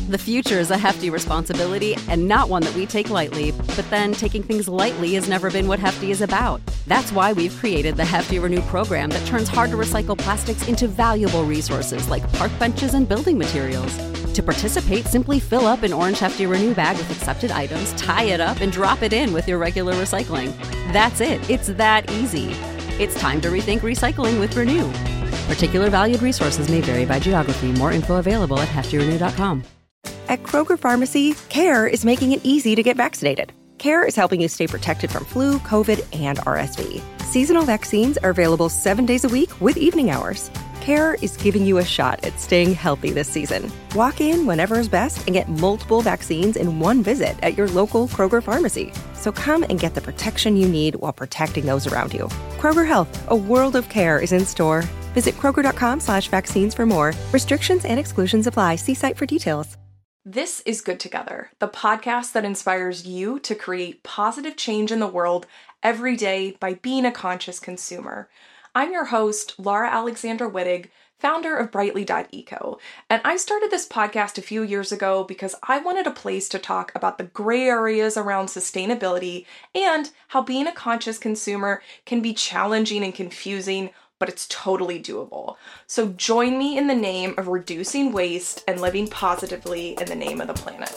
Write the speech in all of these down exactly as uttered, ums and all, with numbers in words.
The future is a hefty responsibility and not one that we take lightly, but then taking things lightly has never been what Hefty is about. That's why we've created the Hefty Renew program that turns hard-to-recycle plastics into valuable resources like park benches and building materials. To participate, simply fill up an orange Hefty Renew bag with accepted items, tie it up, and drop it in with your regular recycling. That's it. It's that easy. It's time to rethink recycling with Renew. Particular valued resources may vary by geography. More info available at hefty renew dot com. At Kroger Pharmacy, CARE is making it easy to get vaccinated. CARE is helping you stay protected from flu, COVID, and R S V. Seasonal vaccines are available seven days a week with evening hours. CARE is giving you a shot at staying healthy this season. Walk in whenever is best and get multiple vaccines in one visit at your local Kroger Pharmacy. So come and get the protection you need while protecting those around you. Kroger Health, a world of care is in store. Visit kroger.com slash vaccines for more. Restrictions and exclusions apply. See site for details. This is Good Together, the podcast that inspires you to create positive change in the world every day by being a conscious consumer. I'm your host, Laura Alexandra Wittig, founder of Brightly dot eco, and I started this podcast a few years ago because I wanted a place to talk about the gray areas around sustainability and how being a conscious consumer can be challenging and confusing, but it's totally doable. So join me in the name of reducing waste and living positively in the name of the planet.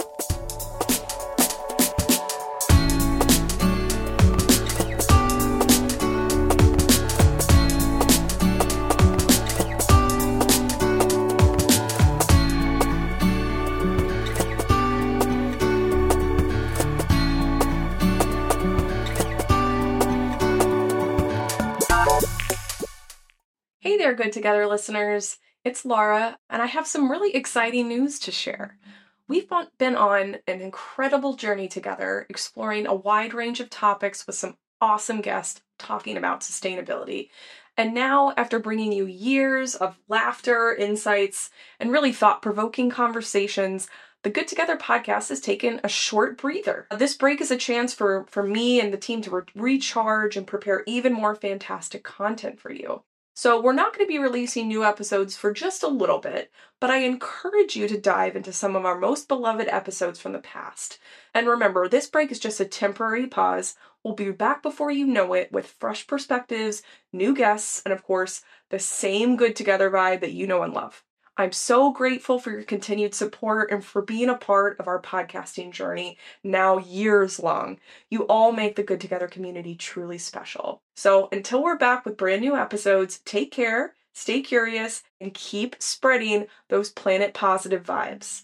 Hey there, Good Together listeners. It's Laura, and I have some really exciting news to share. We've been on an incredible journey together, exploring a wide range of topics with some awesome guests talking about sustainability. And now, after bringing you years of laughter, insights, and really thought-provoking conversations, the Good Together podcast has taken a short breather. This break is a chance for, for me and the team to re- recharge and prepare even more fantastic content for you. So we're not going to be releasing new episodes for just a little bit, but I encourage you to dive into some of our most beloved episodes from the past. And remember, this break is just a temporary pause. We'll be back before you know it with fresh perspectives, new guests, and of course, the same Good Together vibe that you know and love. I'm so grateful for your continued support and for being a part of our podcasting journey, now years long. You all make the Good Together community truly special. So until we're back with brand new episodes, take care, stay curious, and keep spreading those planet positive vibes.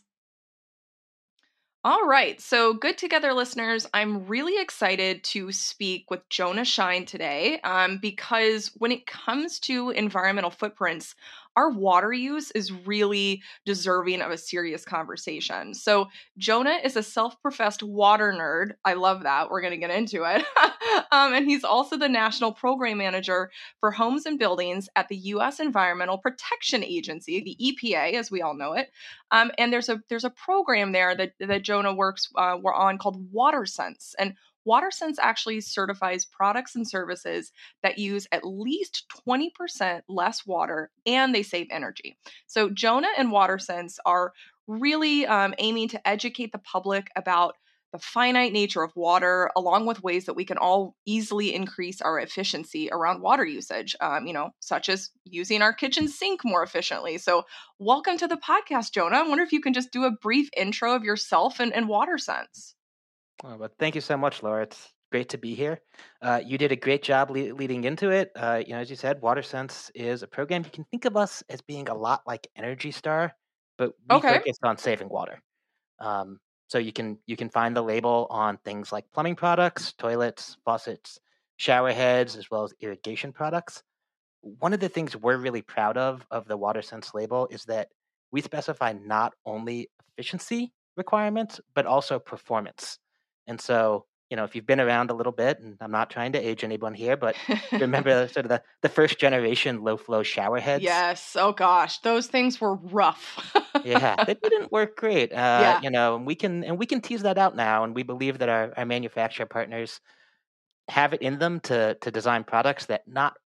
All right, so Good Together listeners, I'm really excited to speak with Jonah Shine today um, because when it comes to environmental footprints, our water use is really deserving of a serious conversation. So Jonah is a self-professed water nerd. I love that. We're going to get into it. um, and he's also the National Program Manager for Homes and Buildings at the U S Environmental Protection Agency, the E P A, as we all know it. Um, and there's a there's a program there that, that Jonah works uh, we're on called WaterSense. And WaterSense actually certifies products and services that use at least twenty percent less water and they save energy. So Jonah and WaterSense are really um, aiming to educate the public about the finite nature of water, along with ways that we can all easily increase our efficiency around water usage, um, you know, such as using our kitchen sink more efficiently. So welcome to the podcast, Jonah. I wonder if you can just do a brief intro of yourself and, and WaterSense. Oh, well, thank you so much, Laura. It's great to be here. Uh, you did a great job le- leading into it. Uh, you know, as you said, WaterSense is a program. You can think of us as being a lot like Energy Star, but we Okay. focus on saving water. Um, so you can you can find the label on things like plumbing products, toilets, faucets, shower heads, as well as irrigation products. One of the things we're really proud of of the WaterSense label is that we specify not only efficiency requirements, but also performance. And so, you know, if you've been around a little bit, and I'm not trying to age anyone here, but remember sort of the, the first generation low flow shower heads? Yes. Oh gosh, those things were rough. Yeah, they didn't work great. Uh, Yeah. You know, and we can and we can tease that out now, and we believe that our, our manufacturer partners have it in them to to design products that not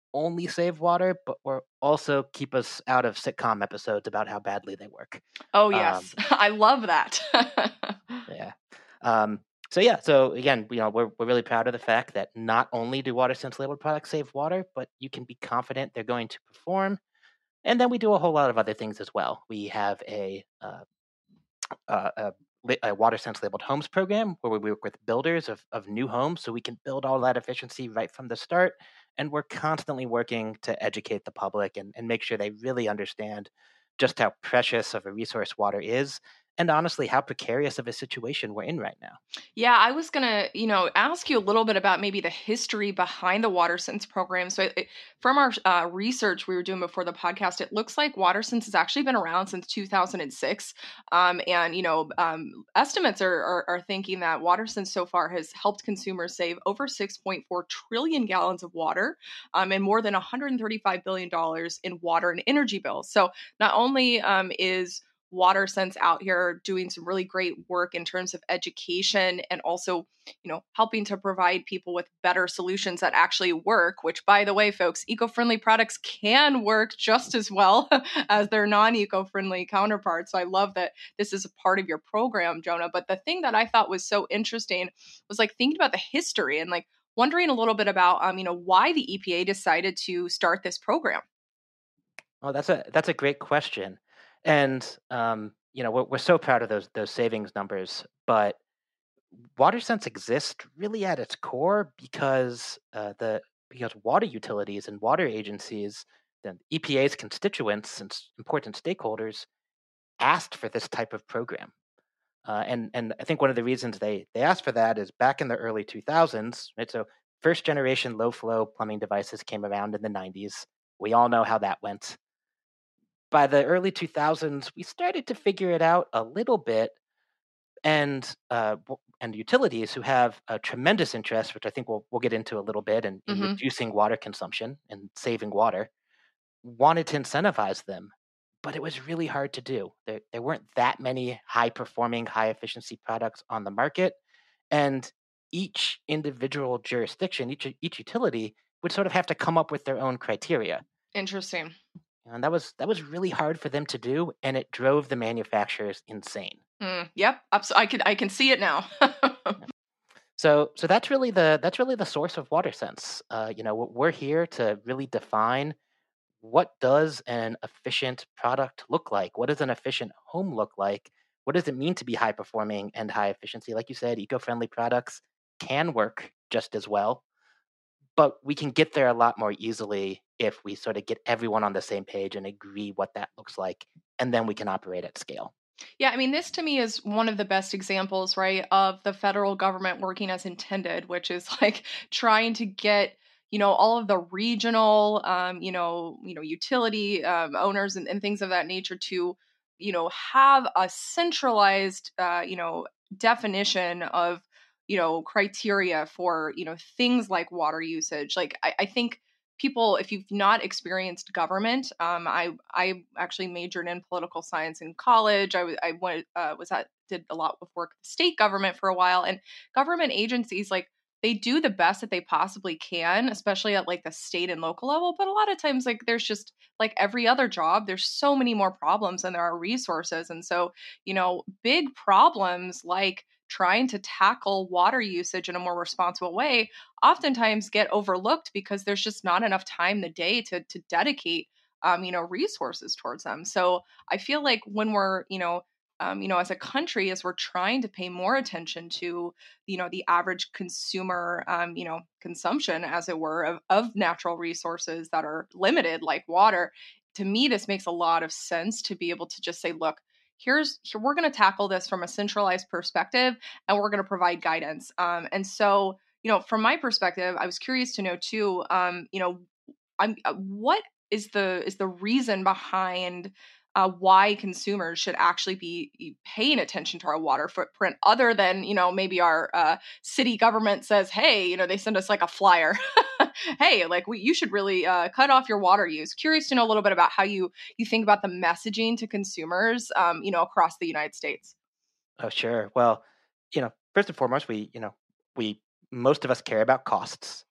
only save water, but or also keep us out of sitcom episodes about how badly they work. Oh, Um, yes. I love that. yeah. Um, so yeah, so again, you know, we're we're really proud of the fact that not only do WaterSense labeled products save water, but you can be confident they're going to perform. And then we do a whole lot of other things as well. We have a uh, uh, a, li- a WaterSense labeled homes program where we work with builders of, of new homes so we can build all that efficiency right from the start. And we're constantly working to educate the public and, and make sure they really understand just how precious of a resource water is, and honestly, how precarious of a situation we're in right now. Yeah, I was gonna, you know, ask you a little bit about maybe the history behind the WaterSense program. So, it, from our uh, research we were doing before the podcast, it looks like WaterSense has actually been around since two thousand six, um, and you know, um, estimates are, are are thinking that WaterSense so far has helped consumers save over six point four trillion gallons of water, um, and more than one hundred thirty-five billion dollars in water and energy bills. So, not only um, is WaterSense out here doing some really great work in terms of education and also, you know, helping to provide people with better solutions that actually work, which, by the way, folks, eco-friendly products can work just as well as their non-eco-friendly counterparts. So I love that this is a part of your program, Jonah. But the thing that I thought was so interesting was like thinking about the history and like wondering a little bit about, um, you know, why the E P A decided to start this program. Oh, that's a that's a great question, and um, you know we're, we're so proud of those those savings numbers. But WaterSense exists really at its core because uh, the because water utilities and water agencies, the E P A's constituents and s- important stakeholders, asked for this type of program. Uh, and and I think one of the reasons they they asked for that is back in the early two thousands, right? So first generation low flow plumbing devices came around in the nineties. We all know how that went. By the early two thousands, we started to figure it out a little bit, and uh, w- and utilities who have a tremendous interest, which I think we'll we'll get into a little bit, in, in Mm-hmm. reducing water consumption and saving water, wanted to incentivize them, but it was really hard to do. There there weren't that many high performing, high efficiency products on the market, and each individual jurisdiction, each each utility would sort of have to come up with their own criteria. Interesting. And that was that was really hard for them to do, and it drove the manufacturers insane. Mm, yep. Abso- I could I can see it now. So so that's really the that's really the source of WaterSense. Uh, you know, w- we're here to really define what does an efficient product look like? What does an efficient home look like? What does it mean to be high performing and high efficiency? Like you said, eco-friendly products can work just as well, but we can get there a lot more easily if we sort of get everyone on the same page and agree what that looks like, and then we can operate at scale. Yeah, I mean, this to me is one of the best examples, right, of the federal government working as intended, which is like trying to get, you know, all of the regional, um, you know, you know, utility um, owners and, and things of that nature to, you know, have a centralized, uh, you know, definition of, you know, criteria for, you know, things like water usage. Like, I, I think people, if you've not experienced government, um, I I actually majored in political science in college. I was I went, uh, was at did a lot of work with the state government for a while, and government agencies like they do the best that they possibly can, especially at like the state and local level. But a lot of times, like there's just like every other job, there's so many more problems than there are resources, and so you know, big problems like trying to tackle water usage in a more responsible way oftentimes get overlooked because there's just not enough time in the day to to dedicate um, you know resources towards them. So I feel like when we're you know um, you know as a country, as we're trying to pay more attention to you know the average consumer um, you know consumption, as it were, of, of natural resources that are limited like water, to me this makes a lot of sense to be able to just say, look, here's here, we're going to tackle this from a centralized perspective and we're going to provide guidance. Um, and so you know, from my perspective, I was curious to know too, um, you know, I'm uh, what is the is the reason behind uh, why consumers should actually be paying attention to our water footprint, other than you know maybe our uh, city government says, hey, you know, they send us like a flyer, hey, like we you should really uh, cut off your water use. Curious to know a little bit about how you you think about the messaging to consumers, um, you know, across the United States. Oh, sure. Well, you know, first and foremost, we, you know, we most of us care about costs.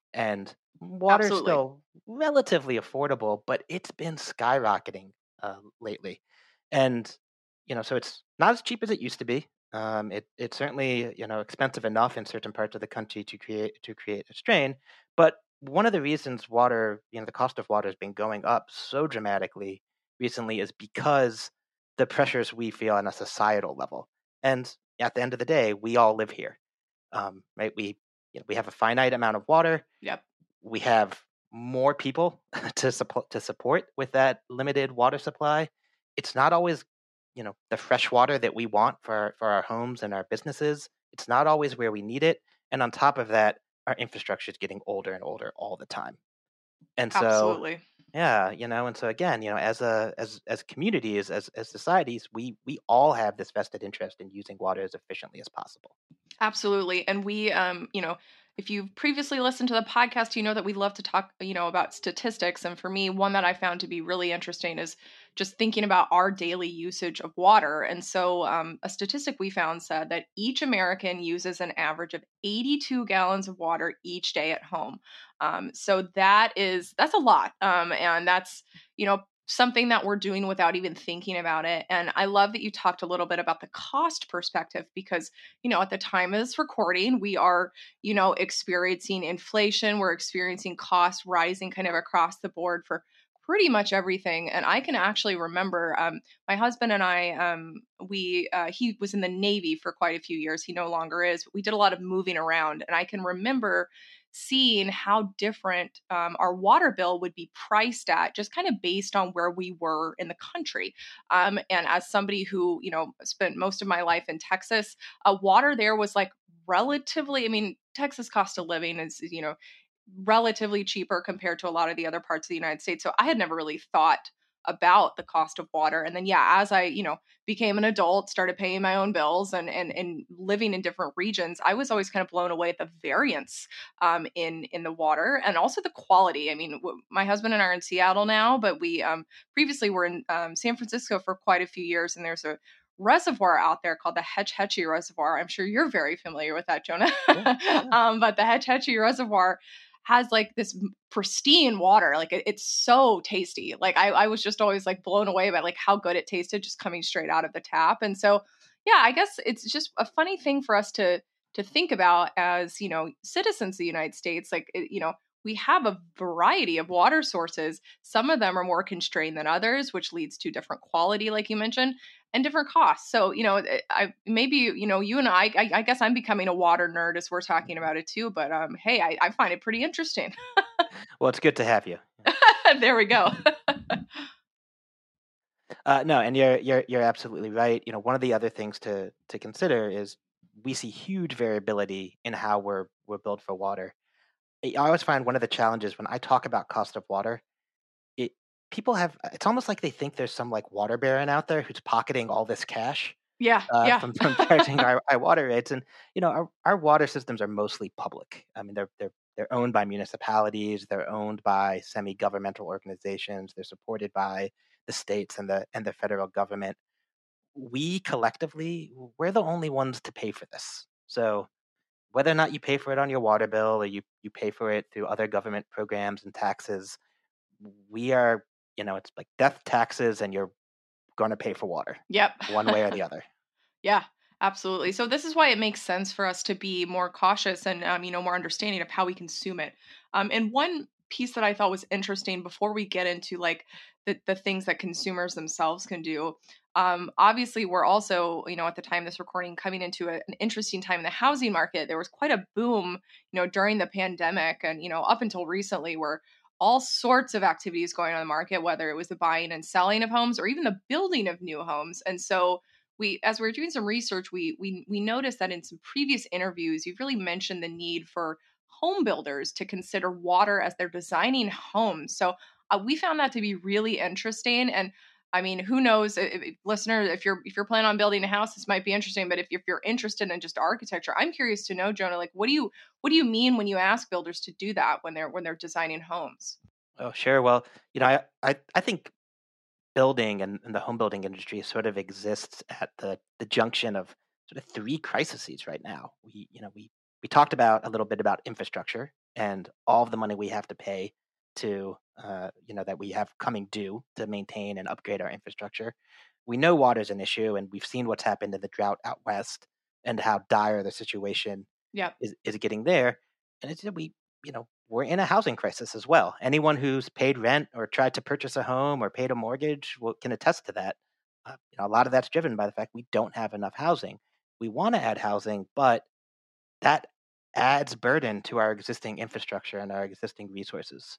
And water's Absolutely. still relatively affordable, but it's been skyrocketing uh, lately. And, you know, so it's not as cheap as it used to be. Um, it it's certainly, you know, expensive enough in certain parts of the country to create to create a strain. But one of the reasons water, you know, the cost of water has been going up so dramatically recently is because the pressures we feel on a societal level. And at the end of the day, we all live here, um, right? We you know, we have a finite amount of water. Yep. We have more people to support to support with that limited water supply. It's not always, you know, the fresh water that we want for for our homes and our businesses. It's not always where we need it. And on top of that, our infrastructure is getting older and older all the time. And so, Absolutely. yeah, you know, and so again, you know, as a as as communities, as as societies, we we all have this vested interest in using water as efficiently as possible. Absolutely. And we, um, you know, if you've previously listened to the podcast, you know that we love to talk, you know, about statistics. And for me, one that I found to be really interesting is just thinking about our daily usage of water. And so um, a statistic we found said that each American uses an average of eighty-two gallons of water each day at home. Um, so that is, that's a lot. Um, and that's, you know, something that we're doing without even thinking about it. And I love that you talked a little bit about the cost perspective because, you know, at the time of this recording, we are, you know, experiencing inflation. We're experiencing costs rising kind of across the board for pretty much everything. And I can actually remember um, my husband and I, um, we, uh, he was in the Navy for quite a few years. He no longer is, but we did a lot of moving around. And I can remember seeing how different um, our water bill would be priced at just kind of based on where we were in the country. Um, and as somebody who, you know, spent most of my life in Texas, uh, water there was like relatively, I mean, Texas cost of living is, you know, relatively cheaper compared to a lot of the other parts of the United States. So I had never really thought about the cost of water. And then yeah, as I, you know, became an adult, started paying my own bills and and and living in different regions, I was always kind of blown away at the variance um, in in the water and also the quality. I mean, w- my husband and I are in Seattle now, but we um, previously were in um, San Francisco for quite a few years, and there's a reservoir out there called the Hetch Hetchy Reservoir. I'm sure you're very familiar with that, Jonah. Yeah, yeah. um, but the Hetch Hetchy Reservoir has like this pristine water. Like it, it's so tasty. Like I, I was just always like blown away by like how good it tasted just coming straight out of the tap. And so, yeah, I guess it's just a funny thing for us to to think about as, you know, citizens of the United States. Like, it, you know, we have a variety of water sources. Some of them are more constrained than others, which leads to different quality, like you mentioned, and different costs. So, you know, I maybe, you know, you and I, I, I guess I'm becoming a water nerd as we're talking about it too. But um, hey, I, I find it pretty interesting. Well, it's good to have you. There we go. Uh, no, and you're you're you're absolutely right. You know, one of the other things to to consider is we see huge variability in how we're we're built for water. I always find one of the challenges when I talk about cost of water, it people have it's almost like they think there's some like water baron out there who's pocketing all this cash Yeah, uh, yeah. from from charging our, our water rates. And you know, our, our water systems are mostly public. I mean, they're they're they're owned by municipalities, they're owned by semi-governmental organizations, they're supported by the states and the and the federal government. We collectively, we're the only ones to pay for this. So whether or not you pay for it on your water bill or you, you pay for it through other government programs and taxes, we are, you know, it's like death taxes and you're going to pay for water Yep. one way or the other. Yeah, absolutely. So this is why it makes sense for us to be more cautious and um, you know, more understanding of how we consume it. Um, and one piece that I thought was interesting before we get into like the the things that consumers themselves can do. Um, obviously, we're also, you know, at the time of this recording, coming into a, an interesting time in the housing market. There was quite a boom, you know, during the pandemic, and you know, up until recently, where all sorts of activities going on in the market, whether it was the buying and selling of homes or even the building of new homes. And so we, as we were doing some research, we we we noticed that in some previous interviews, you've really mentioned the need for home builders to consider water as they're designing homes. So uh, we found that to be really interesting. And I mean, who knows, if, if, listener, if you're if you're planning on building a house, this might be interesting. But if, if you're interested in just architecture, I'm curious to know, Jonah, like what do you what do you mean when you ask builders to do that when they're when they're designing homes? Oh, sure. Well, you know, I I, I think building and, and the home building industry sort of exists at the, the junction of sort of three crises right now. We, you know, we we talked about a little bit about infrastructure and all of the money we have to pay to, uh, you know, that we have coming due to maintain and upgrade our infrastructure. We know water is an issue, and we've seen what's happened in the drought out west and how dire the situation Yep. is, is getting there. And it's we, you know, we're in a housing crisis as well. Anyone who's paid rent or tried to purchase a home or paid a mortgage will, can attest to that. Uh, you know, a lot of that's driven by the fact we don't have enough housing. We want to add housing, but that adds burden to our existing infrastructure and our existing resources.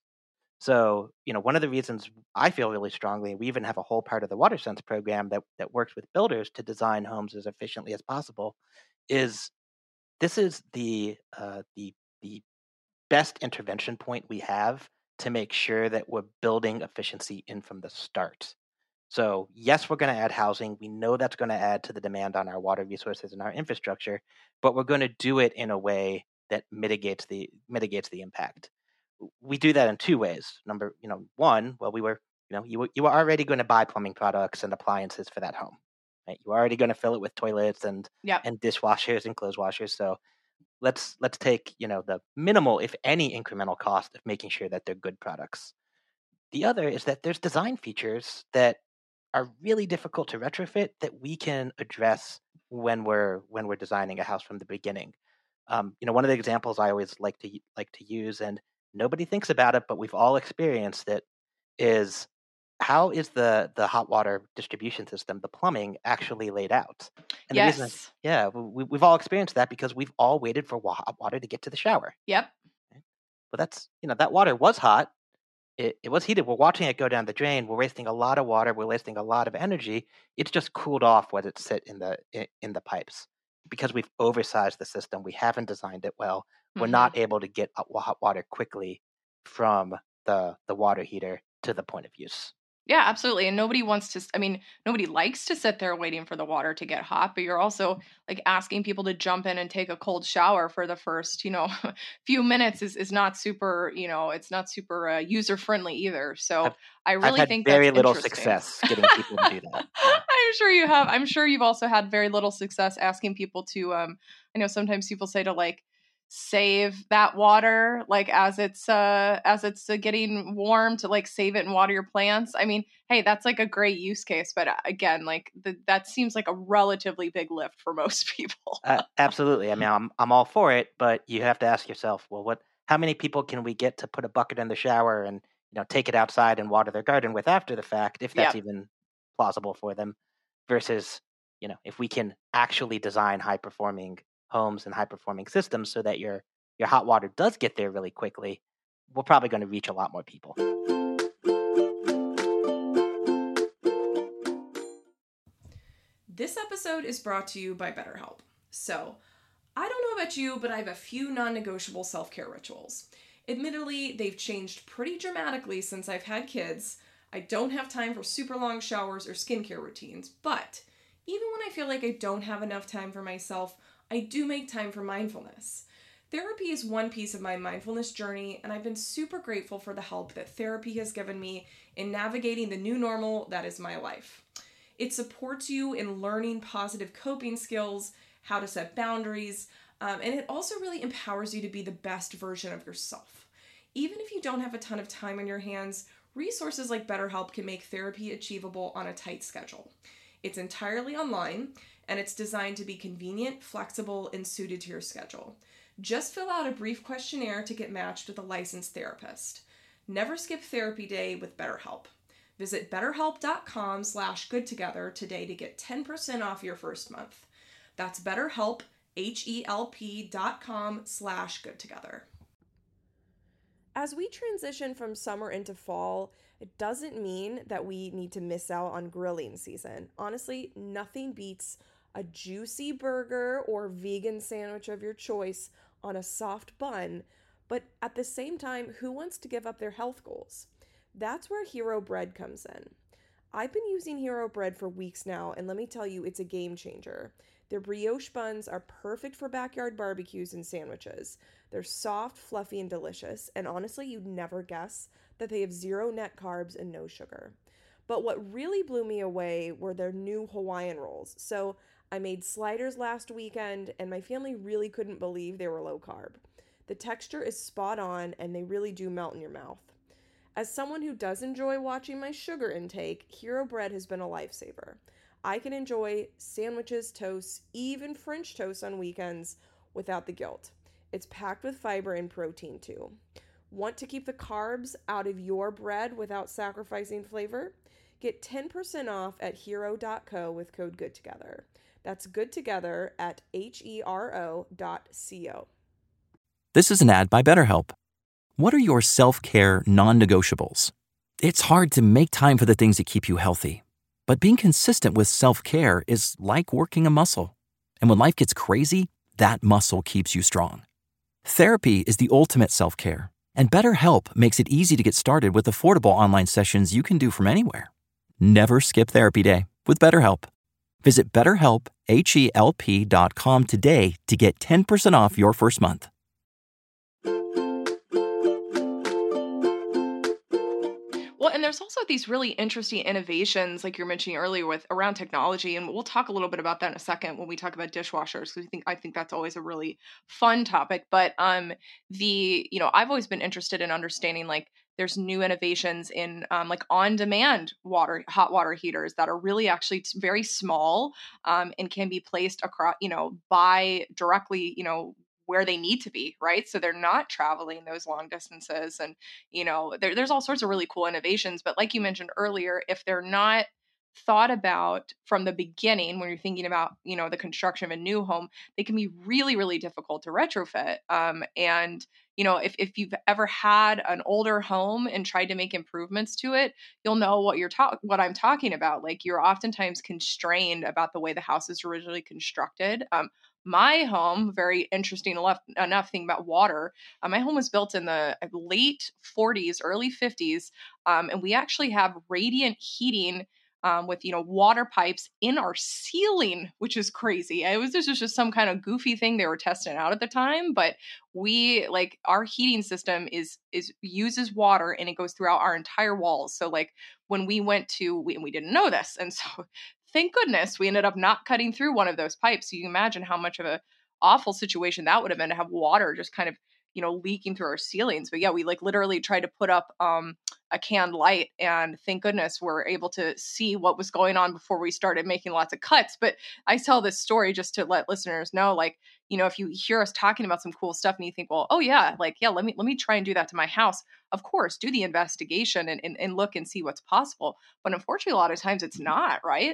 So, you know, one of the reasons I feel really strongly, we even have a whole part of the WaterSense program that, that works with builders to design homes as efficiently as possible, is this is the uh, the the best intervention point we have to make sure that we're building efficiency in from the start. So yes, we're going to add housing. We know that's going to add to the demand on our water resources and our infrastructure, but we're going to do it in a way that mitigates the mitigates the impact. We do that in two ways. Number, you know, one, well, we were, you know, you were, you were already going to buy plumbing products and appliances for that home, right? You were already going to fill it with toilets and Yep. and dishwashers and clothes washers. So let's let's take, you know, the minimal, if any, incremental cost of making sure that they're good products. The other is that there's design features that are really difficult to retrofit that we can address when we're when we're designing a house from the beginning. Um, you know, one of the examples I always like to like to use, and nobody thinks about it, but we've all experienced it, is how is the the hot water distribution system, the plumbing, actually laid out? And the reason, Yes. yeah, we, we've all experienced that because we've all waited for wa- hot water to get to the shower. Yep. But that's, you know, that water was hot. It, it was heated. We're watching it go down the drain. We're wasting a lot of water. We're wasting a lot of energy. It's just cooled off when it sit in the in, in the pipes because we've oversized the system. We haven't designed it well. We're Mhm. not able to get hot water quickly from the the water heater to the point of use. Yeah, absolutely. And nobody wants to, I mean, nobody likes to sit there waiting for the water to get hot, but you're also like asking people to jump in and take a cold shower for the first, you know, few minutes is, is not super, you know, it's not super uh, user friendly either. So I've, I I've really had think very that's little interesting. success getting people to do that. Yeah. I'm sure you have. I'm sure you've also had very little success asking people to, um, I know sometimes people say to like, save that water like as it's uh as it's uh, getting warm, to like save it and water your plants. I mean, hey, that's like a great use case, but uh, again, like the, that seems like a relatively big lift for most people. Uh, absolutely. I mean, I'm I'm all for it, but you have to ask yourself, well, what? How many people can we get to put a bucket in the shower and, you know, take it outside and water their garden with after the fact, if that's Yep. even plausible for them, versus, you know, if we can actually design high performing homes and high performing systems so that your your hot water does get there really quickly, we're probably going to reach a lot more people. This episode is brought to you by BetterHelp. So, I don't know about you, but I have a few non-negotiable self-care rituals. Admittedly, they've changed pretty dramatically since I've had kids. I don't have time for super long showers or skincare routines, but even when I feel like I don't have enough time for myself, I do make time for mindfulness. Therapy is one piece of my mindfulness journey, and I've been super grateful for the help that therapy has given me in navigating the new normal that is my life. It supports you in learning positive coping skills, how to set boundaries, um, and it also really empowers you to be the best version of yourself. Even if you don't have a ton of time on your hands, resources like BetterHelp can make therapy achievable on a tight schedule. It's entirely online, and it's designed to be convenient, flexible, and suited to your schedule. Just fill out a brief questionnaire to get matched with a licensed therapist. Never skip therapy day with BetterHelp. Visit betterhelp.com slash goodtogether today to get ten percent off your first month. That's BetterHelp, H-E-L-P dot com slash goodtogether. As we transition from summer into fall, it doesn't mean that we need to miss out on grilling season. Honestly, nothing beats a juicy burger or vegan sandwich of your choice on a soft bun, but at the same time, who wants to give up their health goals? That's where Hero Bread comes in. I've been using Hero Bread for weeks now, and let me tell you, it's a game changer. Their brioche buns are perfect for backyard barbecues and sandwiches. They're soft, fluffy, and delicious, and honestly, you'd never guess that they have zero net carbs and no sugar. But what really blew me away were their new Hawaiian rolls. So I made sliders last weekend, and my family really couldn't believe they were low carb. The texture is spot on, and they really do melt in your mouth. As someone who does enjoy watching my sugar intake, Hero Bread has been a lifesaver. I can enjoy sandwiches, toasts, even French toast on weekends without the guilt. It's packed with fiber and protein too. Want to keep the carbs out of your bread without sacrificing flavor? Get ten percent off at hero dot co with code GOODTOGETHER. That's good together at H E R O dot C O. This is an ad by BetterHelp. What are your self-care non-negotiables? It's hard to make time for the things that keep you healthy. But being consistent with self-care is like working a muscle. And when life gets crazy, that muscle keeps you strong. Therapy is the ultimate self-care. And BetterHelp makes it easy to get started with affordable online sessions you can do from anywhere. Never skip therapy day with BetterHelp. Visit betterhelp, H E L P dot com today to get ten percent off your first month. Well, and there's also these really interesting innovations, like you're mentioning earlier, with around technology, and we'll talk a little bit about that in a second when we talk about dishwashers, because I think I think that's always a really fun topic. But um, the you know, I've always been interested in understanding, like, there's new innovations in um, like on-demand water, hot water heaters that are really actually very small um, and can be placed across, you know, by directly, you know, where they need to be, right? So they're not traveling those long distances. And, you know, there, there's all sorts of really cool innovations. But like you mentioned earlier, if they're not thought about from the beginning, when you're thinking about, you know, the construction of a new home, they can be really, really difficult to retrofit. Um, and, you know, if, if you've ever had an older home and tried to make improvements to it, you'll know what you're ta- what I'm talking about. Like, you're oftentimes constrained about the way the house is originally constructed. Um, my home, very interesting enough, enough thing about water, uh, my home was built in the late forties, early fifties, um, and we actually have radiant heating Um, with, you know, water pipes in our ceiling, which is crazy. It was, this was just some kind of goofy thing they were testing out at the time. But we, like, our heating system is, is uses water, and it goes throughout our entire walls. So like when we went to, we, we didn't know this. And so thank goodness we ended up not cutting through one of those pipes. So you can imagine how much of a awful situation that would have been to have water just kind of, you know, leaking through our ceilings. But yeah, we like literally tried to put up um, a canned light, and thank goodness we're able to see what was going on before we started making lots of cuts. But I tell this story just to let listeners know, like, you know, if you hear us talking about some cool stuff and you think, well, oh yeah, like, yeah, let me, let me try and do that to my house. Of course, do the investigation and, and, and look and see what's possible. But unfortunately, a lot of times it's not, right?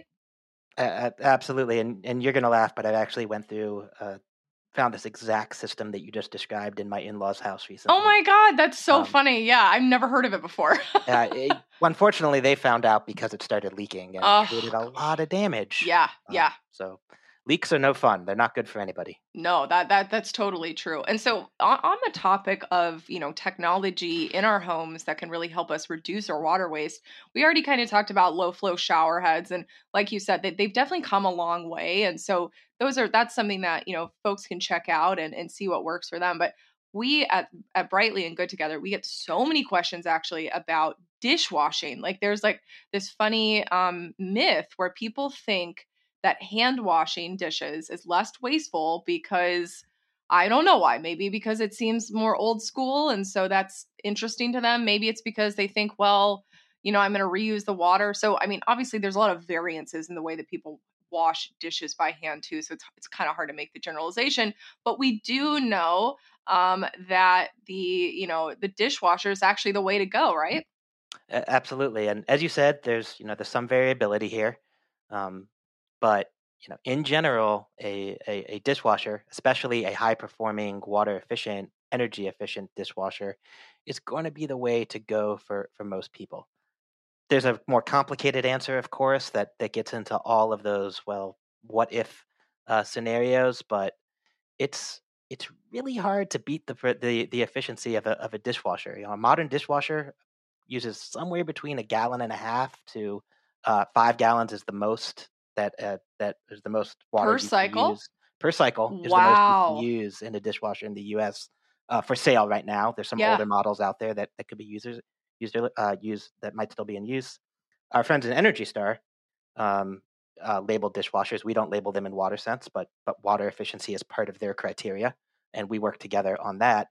Uh, absolutely. And, and you're going to laugh, but I actually went through, uh, found this exact system that you just described in my in-laws' house recently. Oh my God, that's so Um, funny. Yeah, I've never heard of it before. uh, it, unfortunately, they found out because it started leaking and Oh, created a lot of damage. yeah, Um, yeah. so leaks are no fun. They're not good for anybody. No, that that that's totally true. And so on, on the topic of, you know, technology in our homes that can really help us reduce our water waste, we already kind of talked about low flow shower heads, and like you said, they, they've definitely come a long way. And so those are that's something that, you know, folks can check out and, and see what works for them. But we at at Brightly and Good Together, we get so many questions actually about dishwashing. Like, there's like this funny um, myth where people think that hand washing dishes is less wasteful because I don't know why. Maybe because it seems more old school, and so that's interesting to them. Maybe it's because they think, well, you know, I'm going to reuse the water. So, I mean, obviously there's a lot of variances in the way that people wash dishes by hand too. So it's, it's kind of hard to make the generalization, but we do know um, that the, you know, the dishwasher is actually the way to go, right? A- Absolutely. And as you said, there's, you know, there's some variability here. Um, but, you know, in general, a, a, a dishwasher, especially a high performing, water efficient, energy efficient dishwasher, is going to be the way to go for, for most people. There's a more complicated answer, of course, that, that gets into all of those, well, what if uh, scenarios, but it's it's really hard to beat the the, the efficiency of a, of a dishwasher. You know, a modern dishwasher uses somewhere between a gallon and a half to uh, five gallons is the most that uh, that is the most water Per you can cycle? use per cycle is the most you Wow. can use in a dishwasher in the U S uh, for sale right now. There's some Yeah. older models out there that, that could be users used uh, used that might still be in use. Our friends in Energy Star um, uh, labeled dishwashers. We don't label them in water sense, but but water efficiency is part of their criteria, and we work together on that.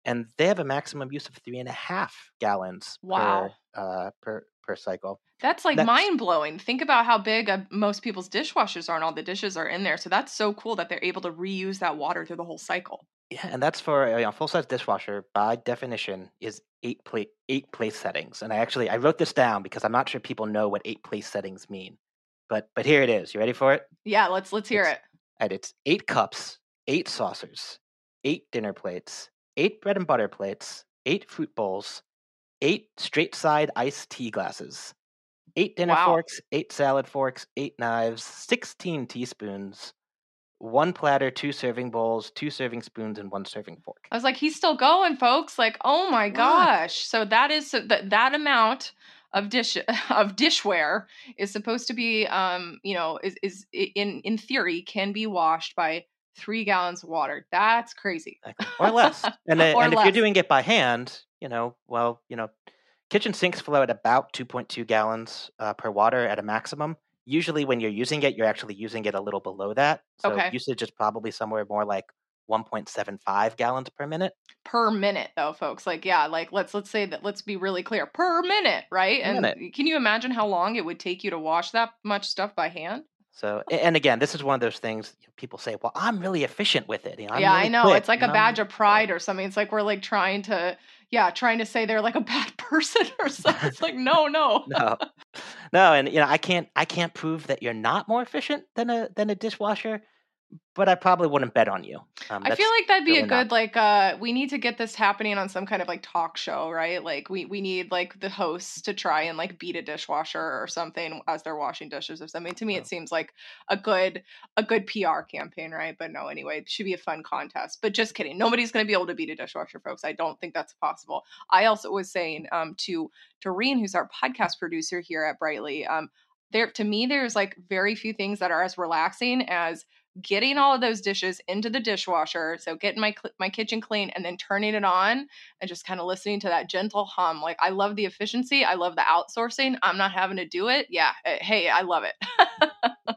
and they have a maximum use of three and a half gallons Wow. per uh, per per cycle. That's like That's mind blowing. Think about how big uh, most people's dishwashers are and all the dishes are in there. So that's so cool that they're able to reuse that water through the whole cycle. Yeah, and that's for a you know, full size dishwasher. By definition, is eight plate eight place settings. And I actually I wrote this down because I'm not sure people know what eight place settings mean. But but here it is. You ready for it? Yeah, let's let's hear It's, it. and it's eight cups, eight saucers, eight dinner plates, eight bread and butter plates, eight fruit bowls, eight straight side iced tea glasses, eight dinner Wow. forks, eight salad forks, eight knives, sixteen teaspoons, one platter, two serving bowls, two serving spoons, and one serving fork. I was like, he's still going, folks. Like, oh my What? gosh. So that is so that that amount of dish of dishware is supposed to be, um, you know, is is in in theory can be washed by three gallons of water. That's crazy. Exactly. Or less. And, uh, Or and if less. you're doing it by hand, you know, well, you know, kitchen sinks flow at about two point two gallons uh, per water at a maximum. Usually when you're using it, you're actually using it a little below that. So Okay. usage is probably somewhere more like one point seven five gallons per minute. Per minute though, folks. Like, yeah, like let's let's say that let's be really clear. Per minute, right? Per And minute. can you imagine how long it would take you to wash that much stuff by hand? So, a- and again, this is one of those things people say, well, I'm really efficient with it. You know, I'm yeah, really I know. quick, It's like you a know, badge I'm- of pride or something. It's like we're like trying to, yeah, trying to say they're like a bad person or something. It's like, no, no. no, no. And, you know, I can't, I can't prove that you're not more efficient than a, than a dishwasher, but I probably wouldn't bet on you. Um, I feel that's like that'd be a really not- good like uh we need to get this happening on some kind of like talk show, right? Like we we need like the hosts to try and like beat a dishwasher or something as they're washing dishes or something. To me Oh. it seems like a good a good P R campaign, right? But no, anyway, it should be a fun contest. But just kidding. Nobody's going to be able to beat a dishwasher, folks. I don't think that's possible. I also was saying um to Doreen, who's our podcast producer here at Brightly, um there to me there's like very few things that are as relaxing as getting all of those dishes into the dishwasher, so getting my cl- my kitchen clean and then turning it on and just kind of listening to that gentle hum. Like I love the efficiency, I love the outsourcing. I'm not having to do it. Yeah, eh, hey, I love it.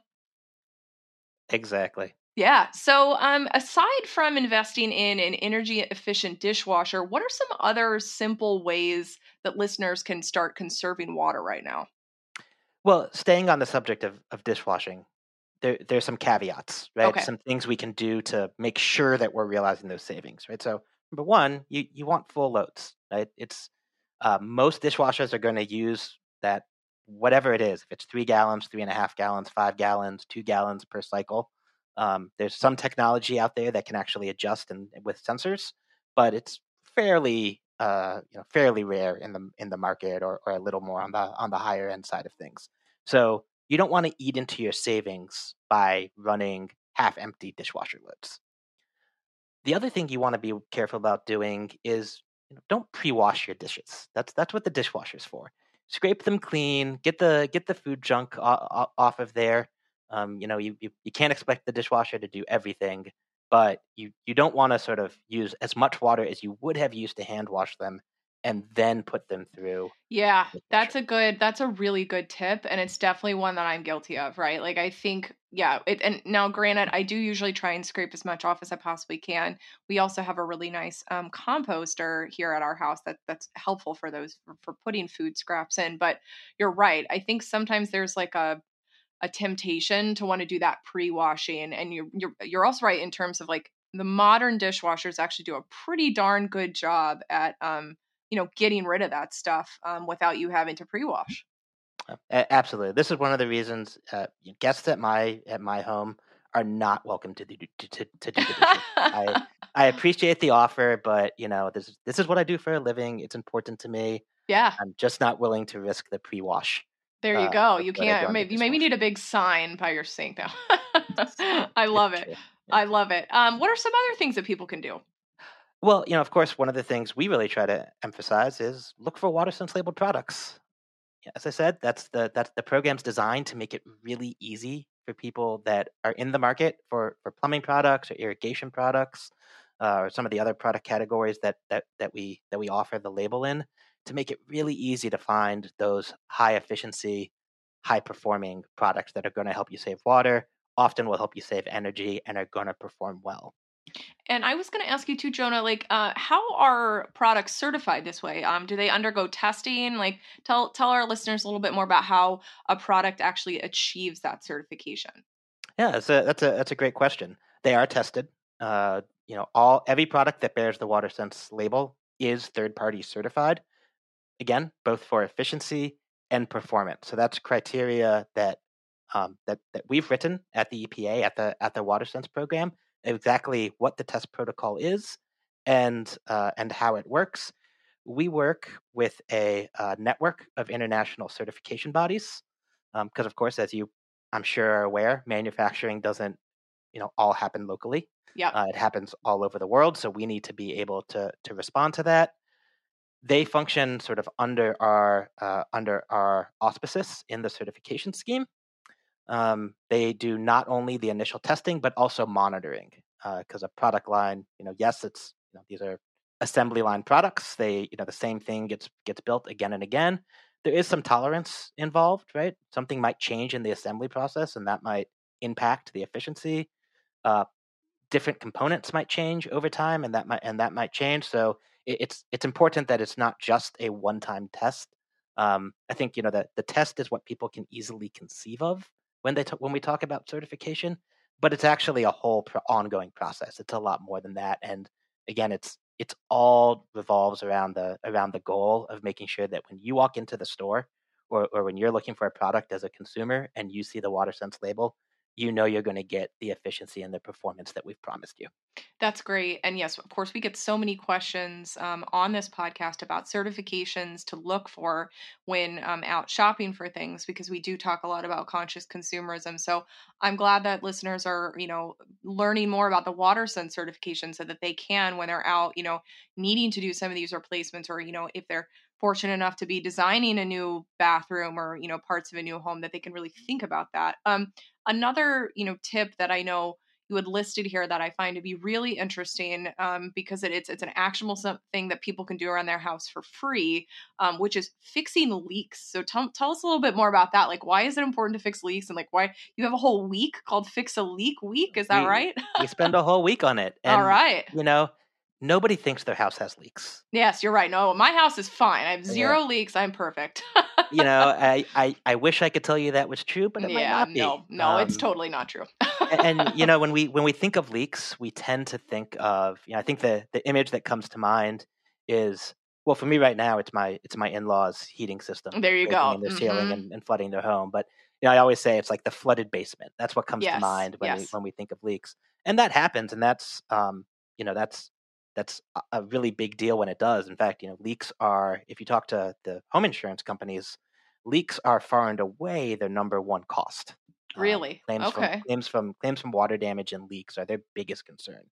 Exactly. Yeah. So, um, aside from investing in an energy efficient dishwasher, what are some other simple ways that listeners can start conserving water right now? Well, staying on the subject of, of dishwashing, there there's some caveats, right? Okay. Some things we can do to make sure that we're realizing those savings, right? So number one, you, you want full loads, right? It's uh, most dishwashers are going to use that whatever it is. If it's three gallons, three and a half gallons, five gallons, two gallons per cycle. Um, there's some technology out there that can actually adjust and with sensors, but it's fairly uh, you know fairly rare in the in the market, or, or a little more on the on the higher end side of things. So you don't want to eat into your savings by running half empty dishwasher lids. The other thing you want to be careful about doing is, you know, don't pre-wash your dishes. That's that's what the dishwasher's for. Scrape them clean, get the get the food junk o- o- off of there. Um, you know, you, you you can't expect the dishwasher to do everything, but you you don't want to sort of use as much water as you would have used to hand wash them and then put them through. Yeah, the that's dishwasher. a good that's a really good tip, and it's definitely one that I'm guilty of, right? Like I think yeah, it and now granted I do usually try and scrape as much off as I possibly can. We also have a really nice um composter here at our house that that's helpful for those for, for putting food scraps in, but you're right. I think sometimes there's like a a temptation to want to do that pre-washing, and you're you're you're also right in terms of like the modern dishwashers actually do a pretty darn good job at um you know getting rid of that stuff um, without you having to pre-wash. Uh, a- Absolutely. This is one of the reasons uh, guests at my at my home are not welcome to do to, to, to do the dishes. I I appreciate the offer, but you know this is this is what I do for a living. It's important to me. Yeah, I'm just not willing to risk the pre-wash. there you uh, go. with You what I do can't on the maybe you maybe dishwasher. need a big sign by your sink now. I love It's it. true. I love it. Um, what are some other things that people can do? Well, you know, of course, one of the things we really try to emphasize is look for water sense labeled products. Yeah, as I said, that's the that's the program's designed to make it really easy for people that are in the market for, for plumbing products or irrigation products, uh, or some of the other product categories that, that that we that we offer the label in, to make it really easy to find those high efficiency, high performing products that are going to help you save water, often will help you save energy, and are going to perform well. And I was going to ask you too, Jonah, like, uh, how are products certified this way? Um, do they undergo testing? Like, tell tell our listeners a little bit more about how a product actually achieves that certification. Yeah, that's a that's a that's a great question. They are tested. Uh, you know, all every product that bears the WaterSense label is third party certified. Again, both for efficiency and performance. So that's criteria that um, that that we've written at the E P A at the at the WaterSense program, exactly what the test protocol is and uh, and how it works. We work with a uh, network of international certification bodies because, um, of course, as you I'm sure are aware, manufacturing doesn't you know all happen locally. Yeah. Uh, it happens all over the world, so we need to be able to to respond to that. They function sort of under our uh, under our auspices in the certification scheme. Um, they do not only the initial testing but also monitoring because uh, a product line, you know, yes, it's you know, these are assembly line products. They, you know, the same thing gets gets built again and again. There is some tolerance involved, right? Something might change in the assembly process, and that might impact the efficiency. Uh, different components might change over time, and that might and that might change. So it, it's it's important that it's not just a one-time test. Um, I think you know that the test is what people can easily conceive of when they t- when we talk about certification, but it's actually a whole pro- ongoing process. It's a lot more than that, and again, it's it's all revolves around the around the goal of making sure that when you walk into the store or or when you're looking for a product as a consumer and you see the WaterSense label, you know you're going to get the efficiency and the performance that we've promised you. That's great. And yes, of course, we get so many questions um, on this podcast about certifications to look for when um, out shopping for things, because we do talk a lot about conscious consumerism. So I'm glad that listeners are, you know, learning more about the WaterSense certification so that they can, when they're out, you know, needing to do some of these replacements, or, you know, if they're fortunate enough to be designing a new bathroom or, you know, parts of a new home, that they can really think about that. Um, another, you know, tip that I know you had listed here that I find to be really interesting, um, because it, it's it's an actionable thing that people can do around their house for free, um, which is fixing leaks. So tell tell us a little bit more about that. Like, why is it important to fix leaks, and like why you have a whole week called Fix a Leak Week? Is that We right? we spend a whole week on it, All and right. you know nobody thinks their house has leaks. Yes, you're right. No, my house is fine. I have zero Yeah. leaks. I'm perfect. You know, I, I I wish I could tell you that was true, but it might Yeah, not be. no, no, it's Um, totally not true. and, and you know, when we when we think of leaks, we tend to think of you know, I think the the image that comes to mind is well, for me right now, it's my it's my in-laws' heating system There you breaking go. in their ceiling hmm and, and flooding their home. But you know, I always say it's like the flooded basement. That's what comes to Yes, mind when we yes. when we think of leaks, and that happens, and that's um, you know, that's that's a a really big deal when it does. In fact, you know, leaks are if you talk to the home insurance companies, leaks are far and away their number one cost. Um, Really? claims from Okay. claims from claims from water damage and leaks are their biggest concern.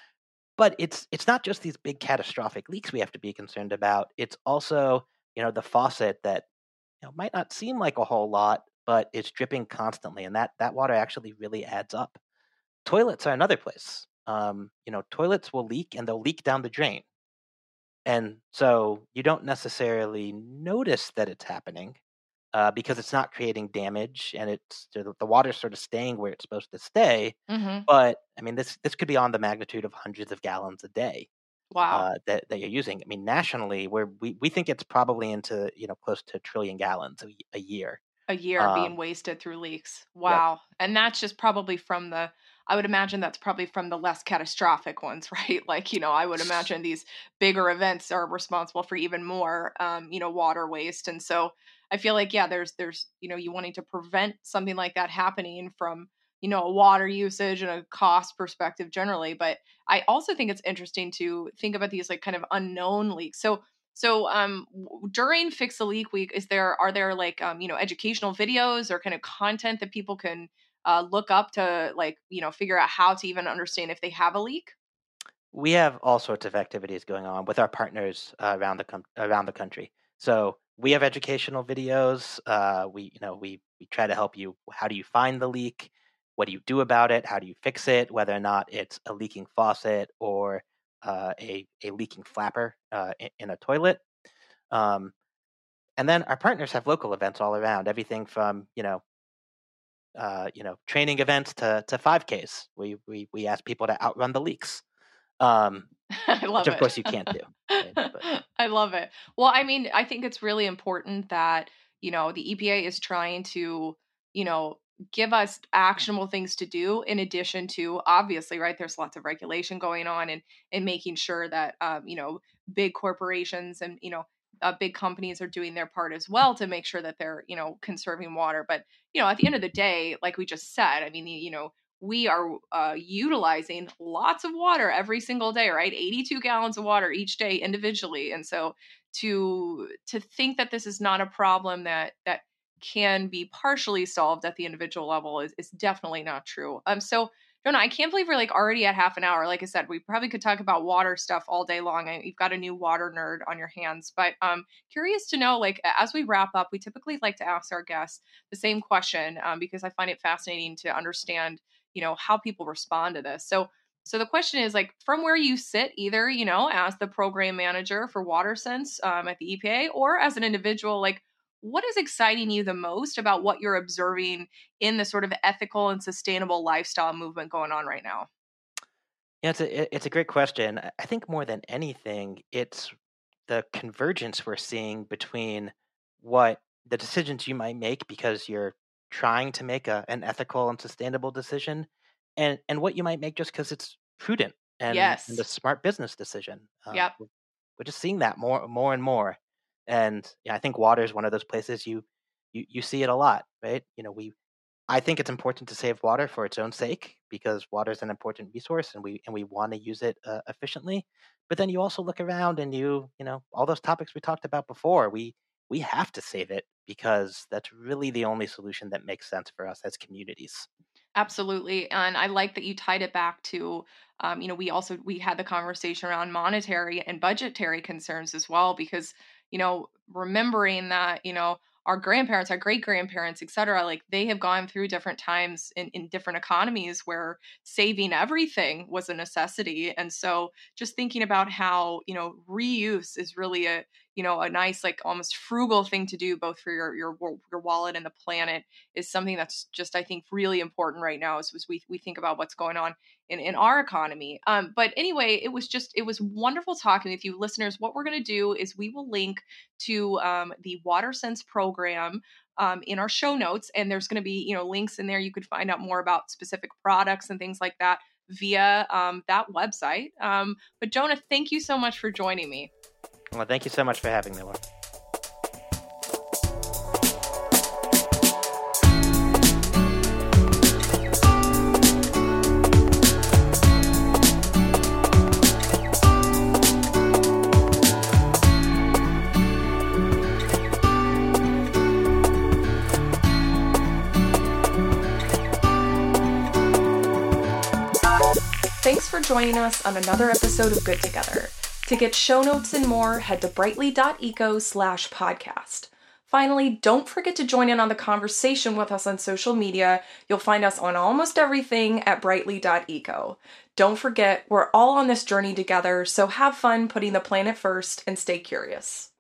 But it's it's not just these big catastrophic leaks we have to be concerned about. It's also you know the faucet that you know might not seem like a whole lot, but it's dripping constantly, and that that water actually really adds up. Toilets are another place. Um, you know, toilets will leak and they'll leak down the drain, and so you don't necessarily notice that it's happening uh, because it's not creating damage and it's the the water's sort of staying where it's supposed to stay. hmm But I mean, this this could be on the magnitude of hundreds of gallons a day Wow. uh, that that you're using. I mean, nationally, where we, we think it's probably into you know close to a trillion gallons a, y- a year. A year being Um, wasted through leaks. yep. Wow. And that's just probably from the, I would imagine that's probably from the less catastrophic ones, right? Like, you know, I would imagine these bigger events are responsible for even more, um, you know, water waste. And so I feel like, yeah, there's, there's, you know, you wanting to prevent something like that happening from, you know, a water usage and a cost perspective generally. But I also think it's interesting to think about these like kind of unknown leaks. So, so um w- during Fix a Leak Week, is there are there like um you know educational videos or kind of content that people can uh, look up to like you know figure out how to even understand if they have a leak? We have all sorts of activities going on with our partners uh, around the com- around the country. So we have educational videos. Uh, we you know we we try to help you. How do you find the leak? What do you do about it? How do you fix it? Whether or not it's a leaking faucet or uh, a a leaking flapper uh, in, in a toilet. Um, and then our partners have local events all around. Everything from you know uh, you know training events to to five Ks. We we we ask people to outrun the leaks. Um, I love which of it. course you can't do. Right? But, I love it. Well, I mean, I think it's really important that, you know, the E P A is trying to, you know, give us actionable things to do in addition to, obviously, right, there's lots of regulation going on, and and making sure that, um, you know, big corporations and, you know, uh, big companies are doing their part as well to make sure that they're, you know, conserving water. But, you know, at the end of the day, like we just said, I mean, you know, we are uh, utilizing lots of water every single day, right? eighty-two gallons of water each day individually. And so to to think that this is not a problem that that can be partially solved at the individual level is, is definitely not true. Um, so Jonah, I can't believe we're like already at half an hour. Like I said, we probably could talk about water stuff all day long. I, you've got a new water nerd on your hands, but um, curious to know, like, as we wrap up, we typically like to ask our guests the same question um, because I find it fascinating to understand, you know, how people respond to this. So, so the question is, like, from where you sit, either, you know, as the program manager for WaterSense um, at the E P A, or as an individual, like, what is exciting you the most about what you're observing in the sort of ethical and sustainable lifestyle movement going on right now? yeah, it's a it- it's a great question. I I think more than anything, it's the convergence we're seeing between what the decisions you might make because you're trying to make a, an ethical and sustainable decision, and and what you might make just because it's prudent and and a Yes. smart business decision. Um, Yep. we're we're just seeing that more more and more, and yeah, I think water is one of those places you you you see it a lot, right? You know, we I think it's important to save water for its own sake because water is an important resource and we and we want to use it uh, efficiently. But then you also look around and you you know all those topics we talked about before. We we have to save it because that's really the only solution that makes sense for us as communities. Absolutely. And I like that you tied it back to, um, you know, we also, we had the conversation around monetary and budgetary concerns as well, because, you know, remembering that, you know, our grandparents, our great grandparents, et cetera, like they have gone through different times in, in different economies where saving everything was a necessity. And so just thinking about how, you know, reuse is really a, you know, a nice, like almost frugal thing to do, both for your, your, your wallet and the planet, is something that's just, I think, really important right now as, as we, we think about what's going on in, in our economy. Um, but anyway, it was just, it was wonderful talking with you. Listeners, what we're going to do is we will link to um, the WaterSense program um, in our show notes. And there's going to be, you know, links in there. You could find out more about specific products and things like that via um, that website. Um, but Jonah, thank you so much for joining me. Well, thank you so much for having me, Laura. Thanks for joining us on another episode of Good Together. To get show notes and more, head to brightly.eco slash podcast. Finally, don't forget to join in on the conversation with us on social media. You'll find us on almost everything at brightly.eco. Don't forget, we're all on this journey together, so have fun putting the planet first and stay curious.